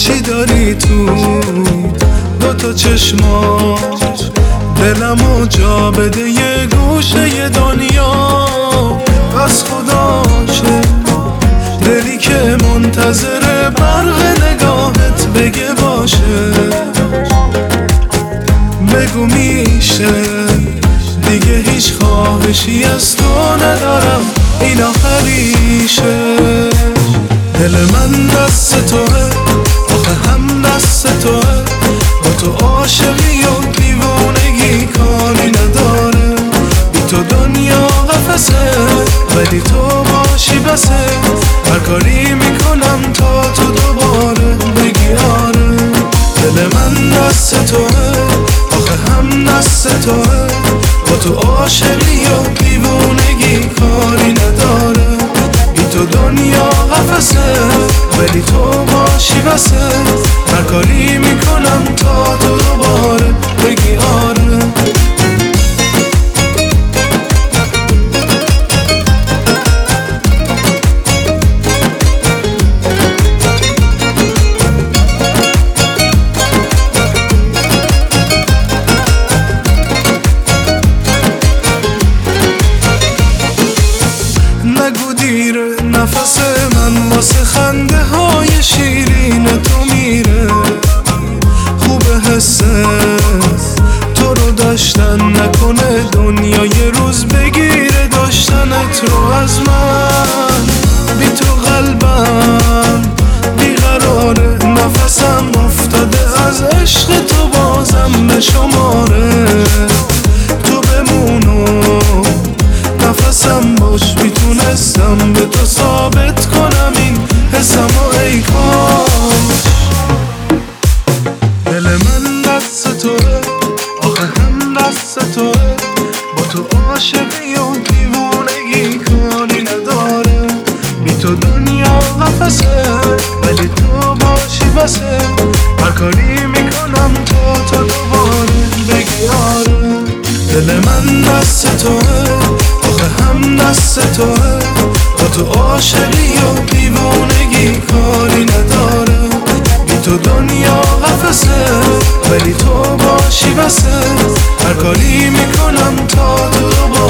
چی داری تو دوتا چشمات؟ دلمو جا بده یه گوشه دنیا. از خدا چه دلی که منتظر برق نگاهت بگه باشه. بگو میشه دیگه هیچ خواهشی از تو ندارم، این آخریشه. دل من دست توه، آخه هم دست توه. با تو عاشقی و دیوونگی کاری نداره. بی تو دنیا قفسه، ولی تو باشی بسه. هر کاری میکنم تا تو دوباره بگی آره. دل من دست توه، آخه هم دست توه. با تو عاشقی و دیوونگی کاری نداره. بی تو دنیا قفسه، ولی تو باشی بسه. هر کاری میکنم تا تو دوباره بگی آره. نگو دیر نفس من واسه خنده های شیرین تو میره. خوبه حسه تو رو داشتن، نکنه دنیا یه روز بگیره داشتنت رو از من. بی تو قلبم بیقراره، نفسم افتاده از عشق تو بازم به شماره. تو بمونو نفسم باش، میتونستم به تو ثابت کنم این حسم و ای کاش. دل من دست توه، آخه هم دست توه. با تو عاشقی و دیوونگی کاری نداره. بی تو دنیا قفسه، ولی تو باشی بسه. هر کاری میکنم تا تو دوباره بگی آره. دل من دست توه، آخه هم دست توه. با تو عاشقی و دیوونگی کاری نداره. بی تو دنیا قفسه، ولی تو باشی بسه. هر کاری میکنم تا تو